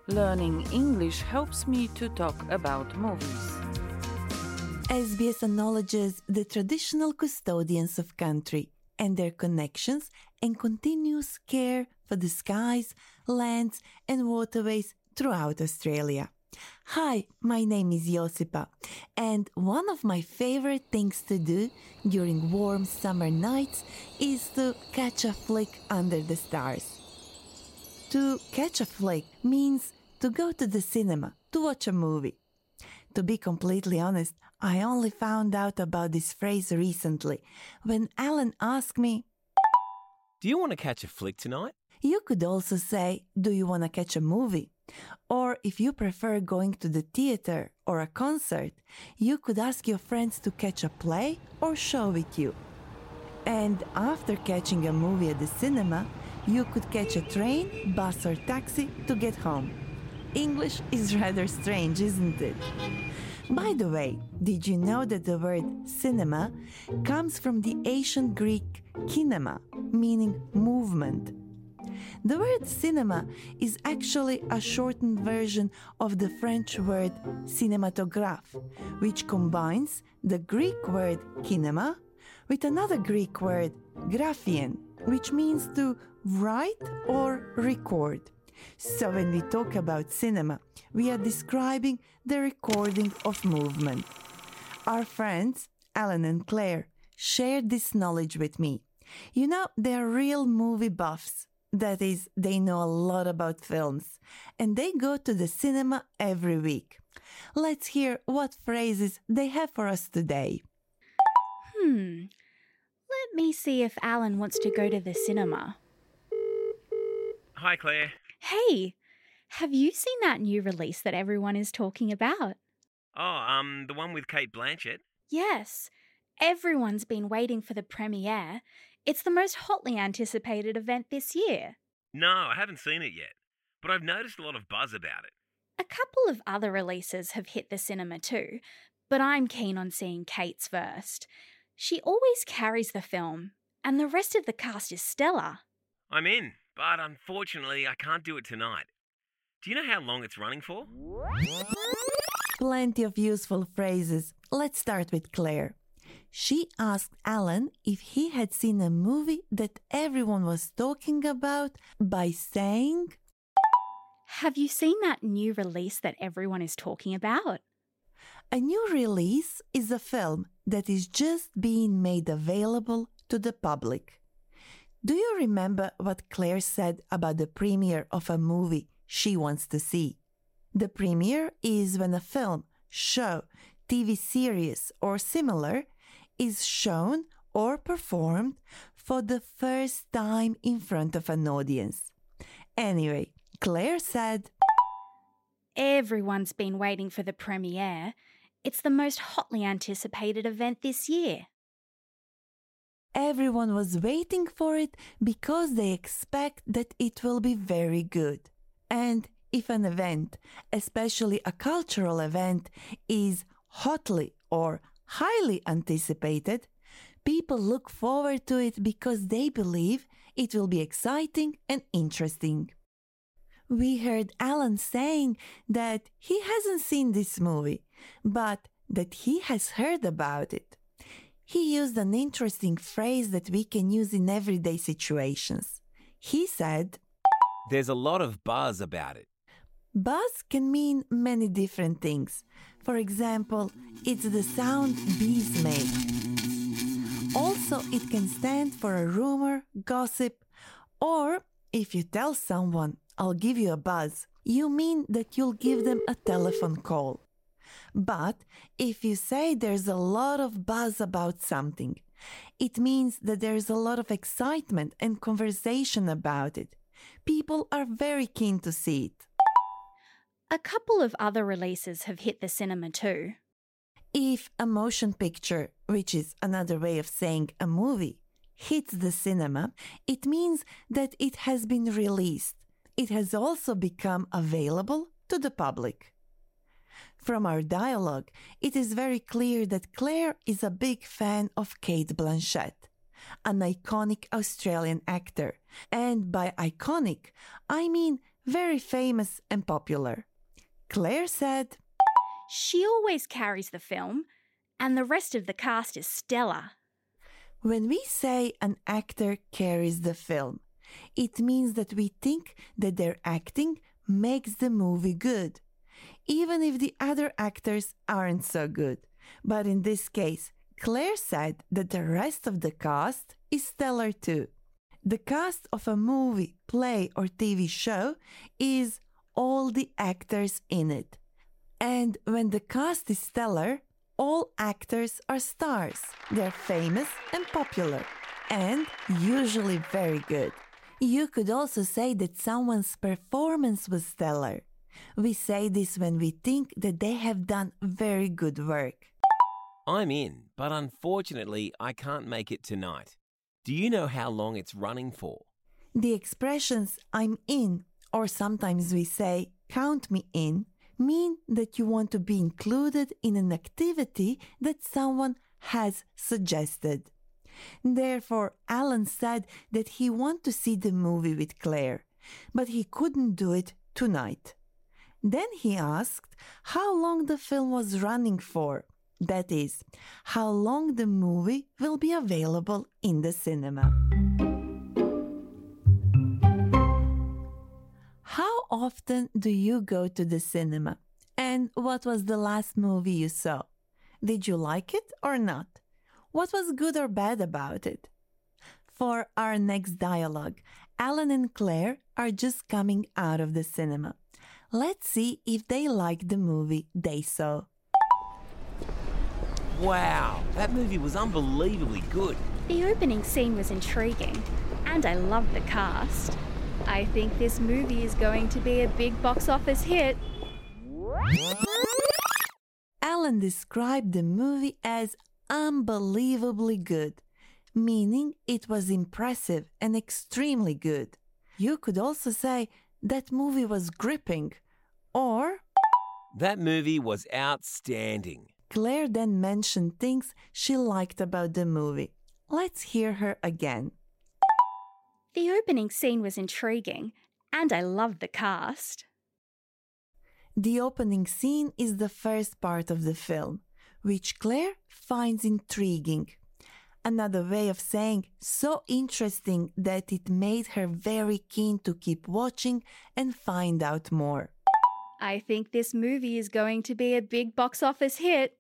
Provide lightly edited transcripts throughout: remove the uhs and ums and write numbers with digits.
Learning English helps me to talk about movies. SBS acknowledges the traditional custodians of country and their connections and continuous care for the skies, lands and waterways throughout Australia. Hi, my name is Josipa, and one of my favorite things to do during warm summer nights is to catch a flick under the stars. To catch a flick means to go to the cinema to watch a movie. To be completely honest, I only found out about this phrase recently when Alan asked me, Do you want to catch a flick tonight? You could also say, do you want to catch a movie? Or if you prefer going to the theater or a concert, you could ask your friends to catch a play or show with you. And after catching a movie at the cinema, you could catch a train, bus or taxi to get home. English is rather strange, isn't it? By the way, did you know that the word cinema comes from the ancient Greek kinema, meaning movement? The word cinema is actually a shortened version of the French word cinématographe, which combines the Greek word kinema with another Greek word graphien, which means to write or record. So when we talk about cinema, we are describing the recording of movement. Our friends, Alan and Claire, shared this knowledge with me. You know, they're real movie buffs. That is, they know a lot about films, and they go to the cinema every week. Let's hear what phrases they have for us today. Let me see if Alan wants to go to the cinema. Hi, Claire. Hey, have you seen that new release that everyone is talking about? Oh, the one with Kate Blanchett? Yes, everyone's been waiting for the premiere. It's the most hotly anticipated event this year. No, I haven't seen it yet, but I've noticed a lot of buzz about it. A couple of other releases have hit the cinema too, but I'm keen on seeing Kate's first. She always carries the film, and the rest of the cast is stellar. I'm in, but unfortunately I can't do it tonight. Do you know how long it's running for? Plenty of useful phrases. Let's start with Claire. She asked Alan if he had seen a movie that everyone was talking about by saying, Have you seen that new release that everyone is talking about? A new release is a film that is just being made available to the public. Do you remember what Claire said about the premiere of a movie she wants to see? The premiere is when a film, show, TV series or similar is shown or performed for the first time in front of an audience. Anyway, Claire said, Everyone's been waiting for the premiere. It's the most hotly anticipated event this year. Everyone was waiting for it because they expect that it will be very good. And if an event, especially a cultural event, is hotly or highly anticipated, people look forward to it because they believe it will be exciting and interesting. We heard Alan saying that he hasn't seen this movie, but that he has heard about it. He used an interesting phrase that we can use in everyday situations. He said, There's a lot of buzz about it. Buzz can mean many different things. For example, it's the sound bees make. Also, it can stand for a rumor, gossip, or if you tell someone, I'll give you a buzz, you mean that you'll give them a telephone call. But if you say there's a lot of buzz about something, it means that there's a lot of excitement and conversation about it. People are very keen to see it. A couple of other releases have hit the cinema too. If a motion picture, which is another way of saying a movie, hits the cinema, it means that it has been released. It has also become available to the public. From our dialogue, it is very clear that Claire is a big fan of Kate Blanchett, an iconic Australian actor. And by iconic, I mean very famous and popular. Claire said, She always carries the film, and the rest of the cast is stellar. when we say an actor carries the film, it means that we think that their acting makes the movie good, even if the other actors aren't so good. But in this case, Claire said that the rest of the cast is stellar too. The cast of a movie, play, or TV show is all the actors in it. And when the cast is stellar, all actors are stars. They're famous and popular, and usually very good. You could also say that someone's performance was stellar. We say this when we think that they have done very good work. I'm in, but unfortunately, I can't make it tonight. Do you know how long it's running for? The expressions I'm in, or sometimes we say count me in, mean that you want to be included in an activity that someone has suggested. Therefore, Alan said that he wanted to see the movie with Claire, but he couldn't do it tonight. Then he asked how long the film was running for. That is, how long the movie will be available in the cinema. How often do you go to the cinema? And what was the last movie you saw? Did you like it or not? What was good or bad about it? For our next dialogue, Alan and Claire are just coming out of the cinema. Let's see if they like the movie they saw. Wow, that movie was unbelievably good. The opening scene was intriguing, and I loved the cast. I think this movie is going to be a big box office hit. Alan described the movie as unbelievably good, meaning it was impressive and extremely good. You could also say that movie was gripping, or That movie was outstanding. Claire then mentioned things she liked about the movie. Let's hear her again. The opening scene was intriguing, and I loved the cast. The opening scene is the first part of the film, which Claire finds intriguing. Another way of saying so interesting that it made her very keen to keep watching and find out more. I think this movie is going to be a big box office hit.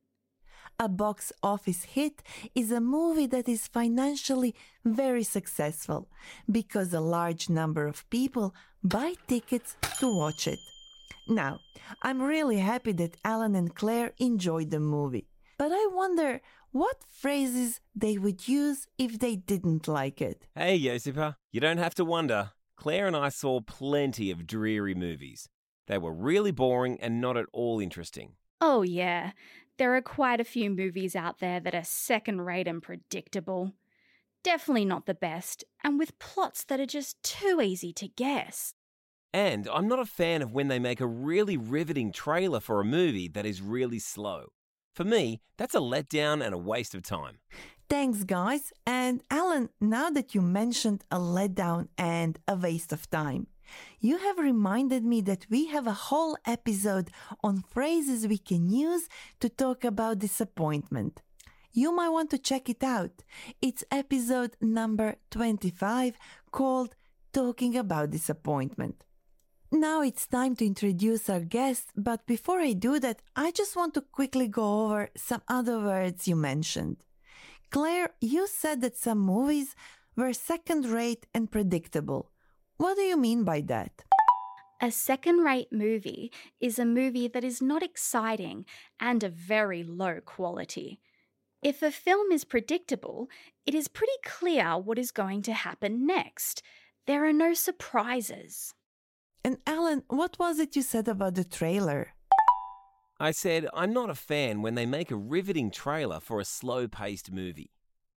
A box office hit is a movie that is financially very successful because a large number of people buy tickets to watch it. Now, I'm really happy that Alan and Claire enjoyed the movie, but I wonder what phrases they would use if they didn't like it. Hey, Josipa, you don't have to wonder. Claire and I saw plenty of dreary movies. They were really boring and not at all interesting. Oh yeah, there are quite a few movies out there that are second-rate and predictable. Definitely not the best, and with plots that are just too easy to guess. And I'm not a fan of when they make a really riveting trailer for a movie that is really slow. For me, that's a letdown and a waste of time. Thanks, guys. And Alan, now that you mentioned a letdown and a waste of time, you have reminded me that we have a whole episode on phrases we can use to talk about disappointment. You might want to check it out. It's episode number 25 called Talking About Disappointment. Now it's time to introduce our guest, but before I do that, I just want to quickly go over some other words you mentioned. Claire, you said that some movies were second-rate and predictable. What do you mean by that? A second-rate movie is a movie that is not exciting and of very low quality. If a film is predictable, it is pretty clear what is going to happen next. There are no surprises. And Alan, what was it you said about the trailer? I said I'm not a fan when they make a riveting trailer for a slow-paced movie.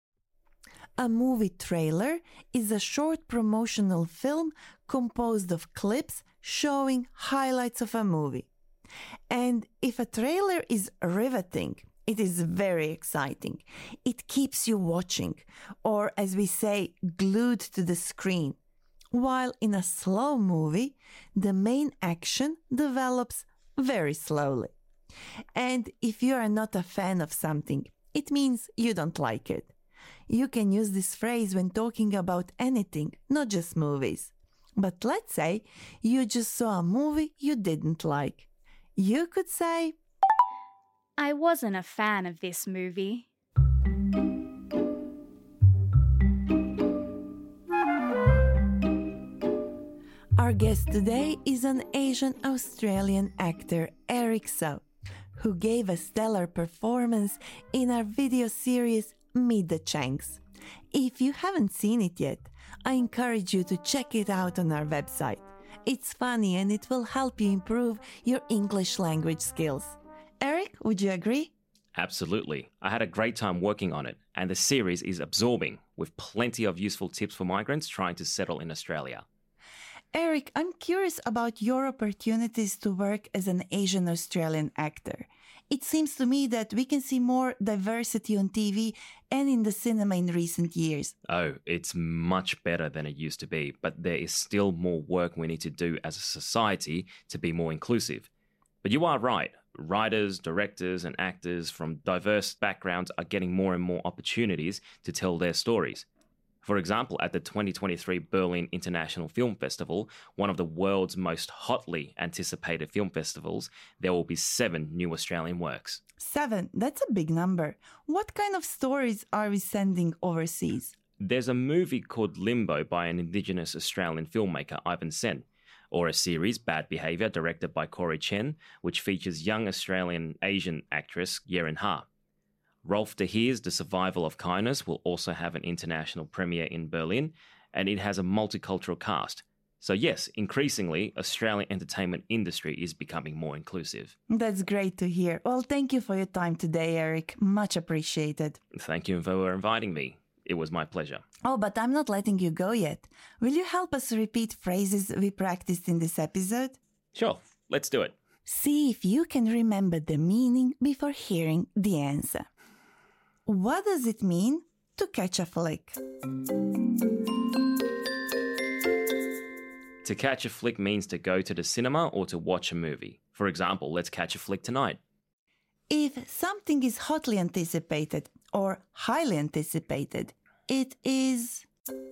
A movie trailer is a short promotional film composed of clips showing highlights of a movie. And if a trailer is riveting, it is very exciting. It keeps you watching, or as we say, glued to the screen. while in a slow movie, the main action develops very slowly. And if you are not a fan of something, it means you don't like it. You can use this phrase when talking about anything, not just movies. But let's say you just saw a movie you didn't like. You could say, I wasn't a fan of this movie. Our guest today is an Asian Australian actor, Eric So, who gave a stellar performance in our video series Meet the Changs. If you haven't seen it yet, I encourage you to check it out on our website. It's funny and it will help you improve your English language skills. Eric, would you agree? Absolutely. I had a great time working on it, and the series is absorbing, with plenty of useful tips for migrants trying to settle in Australia. Eric, I'm curious about your opportunities to work as an Asian Australian actor. It seems to me that we can see more diversity on TV and in the cinema in recent years. Oh, it's much better than it used to be, but there is still more work we need to do as a society to be more inclusive. But you are right. Writers, directors, and actors from diverse backgrounds are getting more and more opportunities to tell their stories. For example, at the 2023 Berlin International Film Festival, one of the world's most hotly anticipated film festivals, there will be 7 new Australian works. 7, that's a big number. What kind of stories are we sending overseas? There's a movie called Limbo by an Indigenous Australian filmmaker, Ivan Sen, or a series, Bad Behaviour, directed by Corey Chen, which features young Australian Asian actress Yeren Ha. Rolf de Heer's The Survival of Kindness will also have an international premiere in Berlin, and it has a multicultural cast. So yes, increasingly, Australian entertainment industry is becoming more inclusive. That's great to hear. Well, thank you for your time today, Eric. Much appreciated. Thank you for inviting me. It was my pleasure. Oh, but I'm not letting you go yet. Will you help us repeat phrases we practiced in this episode? Sure, let's do it. See if you can remember the meaning before hearing the answer. What does it mean to catch a flick? To catch a flick means to go to the cinema or to watch a movie. For example, let's catch a flick tonight. If something is hotly anticipated or highly anticipated, it is...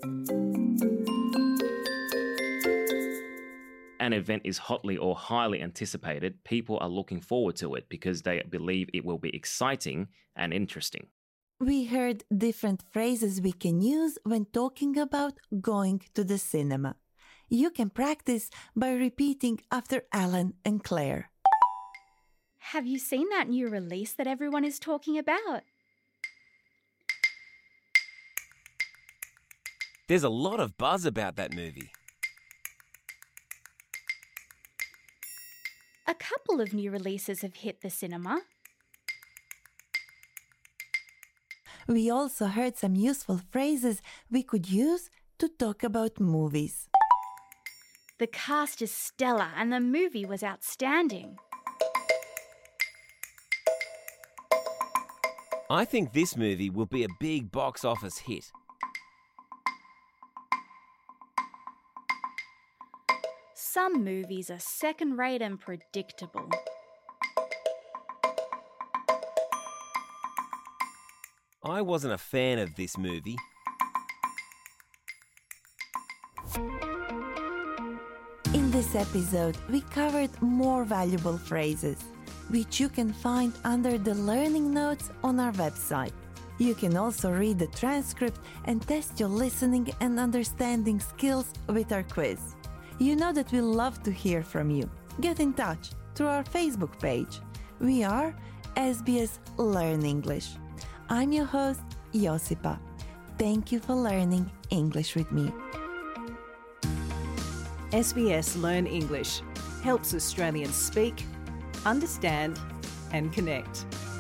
An event is hotly or highly anticipated. People are looking forward to it because they believe it will be exciting and interesting. We heard different phrases we can use when talking about going to the cinema. You can practice by repeating after Alan and Claire. Have you seen that new release that everyone is talking about? There's a lot of buzz about that movie. A couple of new releases have hit the cinema. We also heard some useful phrases we could use to talk about movies. The cast is stellar and the movie was outstanding. I think this movie will be a big box office hit. Some movies are second-rate and predictable. I wasn't a fan of this movie. In this episode, we covered more valuable phrases, which you can find under the learning notes on our website. You can also read the transcript and test your listening and understanding skills with our quiz. You know that we love to hear from you. Get in touch through our Facebook page. We are SBS Learn English. I'm your host, Josipa. Thank you for learning English with me. SBS Learn English helps Australians speak, understand, and connect.